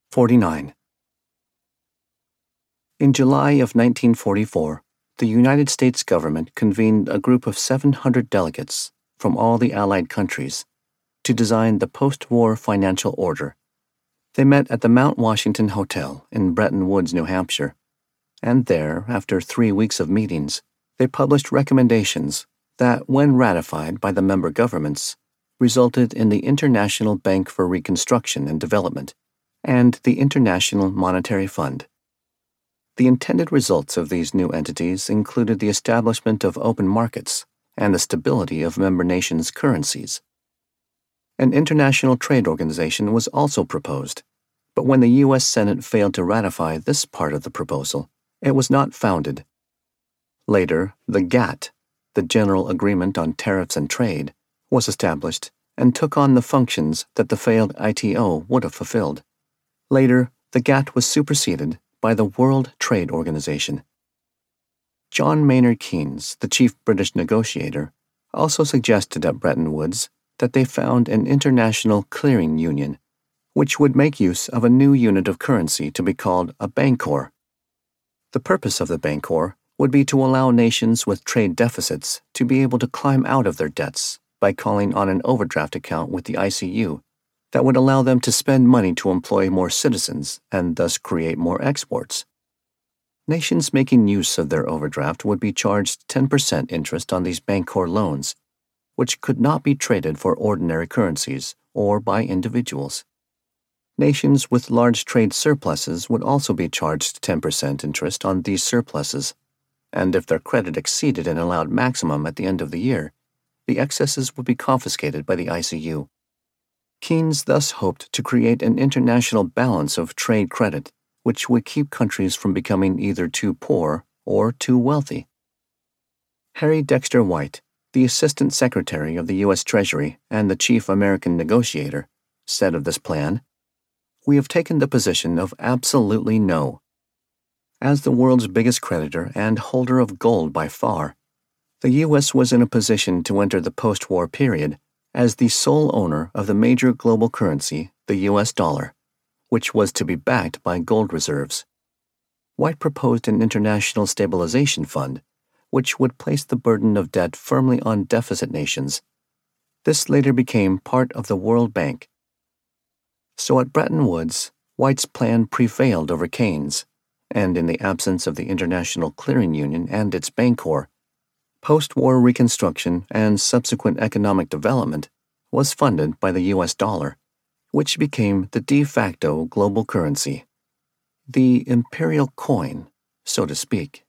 49. In July of 1944, the United States government convened a group of 700 delegates from all the Allied countries to design the post-war financial order. They met at the Mount Washington Hotel in Bretton Woods, New Hampshire, and there, after 3 weeks of meetings, they published recommendations that, when ratified by the member governments, resulted in the International Bank for Reconstruction and Development and the International Monetary Fund. The intended results of these new entities included the establishment of open markets and the stability of member nations' currencies. An international trade organization was also proposed, but when the U.S. Senate failed to ratify this part of the proposal, it was not founded. Later, the GATT, the General Agreement on Tariffs and Trade, was established and took on the functions that the failed ITO would have fulfilled. Later, the GATT was superseded by the World Trade Organization. John Maynard Keynes, the chief British negotiator, also suggested at Bretton Woods that they found an international clearing union, which would make use of a new unit of currency to be called a bancor. The purpose of the bancor would be to allow nations with trade deficits to be able to climb out of their debts by calling on an overdraft account with the ICU that would allow them to spend money to employ more citizens and thus create more exports. Nations making use of their overdraft would be charged 10% interest on these bancor loans, which could not be traded for ordinary currencies or by individuals. Nations with large trade surpluses would also be charged 10% interest on these surpluses, and if their credit exceeded an allowed maximum at the end of the year, the excesses would be confiscated by the ICU. Keynes thus hoped to create an international balance of trade credit, which would keep countries from becoming either too poor or too wealthy. Harry Dexter White, the Assistant Secretary of the U.S. Treasury and the chief American negotiator, said of this plan, "We have taken the position of absolutely no. As the world's biggest creditor and holder of gold by far, the U.S. was in a position to enter the post-war period as the sole owner of the major global currency, the U.S. dollar, which was to be backed by gold reserves. White proposed an international stabilization fund, which would place the burden of debt firmly on deficit nations. This later became part of the World Bank. So at Bretton Woods, White's plan prevailed over Keynes, and in the absence of the International Clearing Union and its bancor, post-war reconstruction and subsequent economic development was funded by the U.S. dollar, which became the de facto global currency, the imperial coin, so to speak.